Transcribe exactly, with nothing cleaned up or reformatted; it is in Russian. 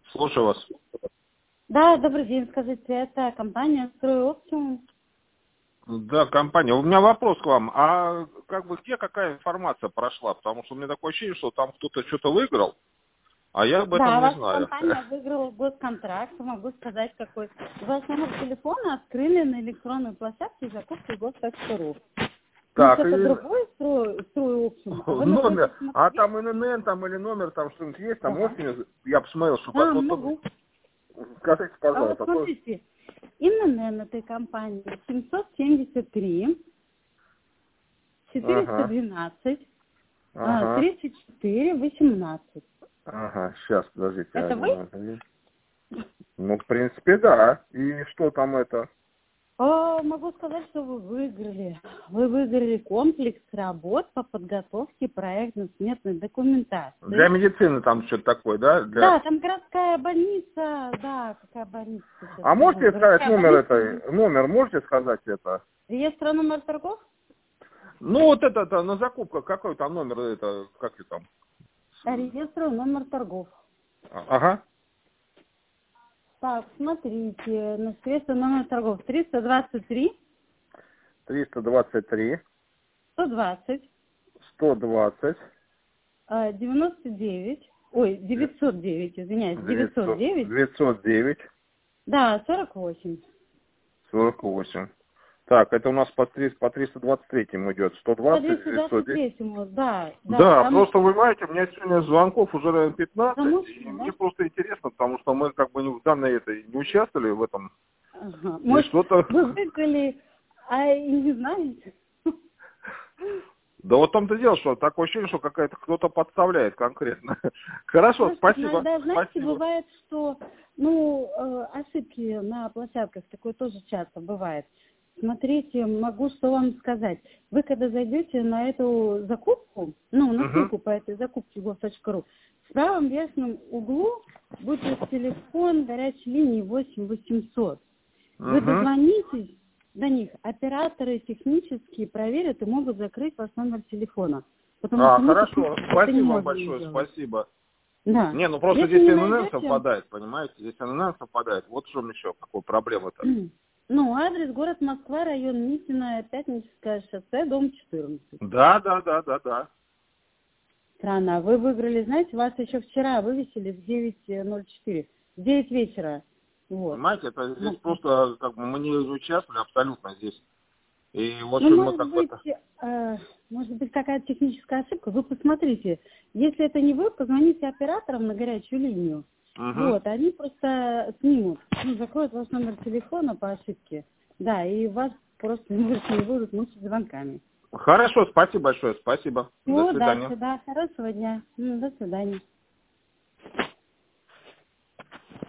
Слушаю вас. Да, добрый день, скажите, это компания «Стройоптимум». Да, компания. У меня вопрос к вам. А как бы где какая информация прошла? Потому что у меня такое ощущение, что там кто-то что-то выиграл, а я об этом Да, не ваша знаю. компания выиграла госконтракт, могу сказать какой. Ваш номер телефона открыли на электронной площадке закупки гос.ру. Может, Так, это и другой строй, «Стройоптимум, а вы находитесь номер. в А Москве? там эн эн эн там или номер, там что-нибудь есть, там Да. можете, я посмотрел, что Да, вот, вот, могу. скажите, А вот пожалуйста, то есть- смотрите, ИНН этой компании семьсот семьдесят три, четыреста Ага, двенадцать, ага, тридцать четыре, восемнадцать. ага, сейчас, подождите, Это вы? один, один. Ну, в принципе, да. И что там это? О, могу сказать, что вы выиграли. Вы выиграли комплекс работ по подготовке проектно-сметной Для документации. медицины там что-то такое, да? Да, Для... там городская больница, да, какая больница сейчас А скажу. можете сказать Городская номер больница, этой? Номер можете сказать это? реестр номер торгов? Ну, вот это, это на закупках, какой там номер, это, как и там? Реестр номер торгов. А- Ага. Так, смотрите, на реестр номер торгов триста двадцать три, триста двадцать три, сто двадцать, сто двадцать, девяносто девять, ой, девятьсот девять, извиняюсь, девятьсот девятьсот, девять, девятьсот девять, да, сорок восемь. сорок восемь. Так, это у нас по, три- по триста двадцать три идет. сто По двадцать, девятьсот десять. двести двадцать три, да, да, Да, там просто вы знаете, у меня сегодня звонков уже, наверное, пятнадцать, и замучено, мне да? просто интересно, потому что мы как бы не в данной этой не участвовали в этом. Ага. И Может, что-то... вы выиграли, а и не знаете? Да вот в том-то дело, что такое ощущение, что какая-то кто-то подставляет конкретно. Хорошо, Может, спасибо. иногда, знаете, Спасибо. бывает, что, ну, э, ошибки на площадках, такое тоже часто бывает. Смотрите, могу что вам сказать. Вы когда зайдете на эту закупку, ну, на Угу. ссылку по этой закупке gov.ru, в правом верхнем углу будет телефон горячей линии восемь восемьсот. Вы Угу. дозвонитесь до них, операторы технические проверят и могут закрыть ваш номер телефона. Потому А, что мы хорошо. технически это не Спасибо вам можем большое, сделать. спасибо. Да. Не, ну просто Если здесь не эн эн эн найдете, совпадает, понимаете? Здесь эн эн эн совпадает. Вот в чем еще, какая проблема-то. ну, адрес город Москва, район Митина, Пятническое шоссе, дом четырнадцать. Да, да, да, да, да. Странно. Вы выиграли, знаете, вас еще вчера вывесили в девять ноль четыре. В девять вечера. Вот. Понимаете, это здесь Ну, просто, как бы, мы не участвовали абсолютно здесь. И, в Ну, общем, мы может как бы быть, это... э, может быть, какая-то техническая ошибка. Вы посмотрите. Если это не вы, позвоните операторам на горячую линию. Угу. Вот, они просто снимут, ну, закроют ваш номер телефона по ошибке. Да, и вас просто может, не будут мучить звонками. Хорошо, спасибо большое, спасибо. До Всего свидания. удачи, да, хорошего дня. М, До свидания.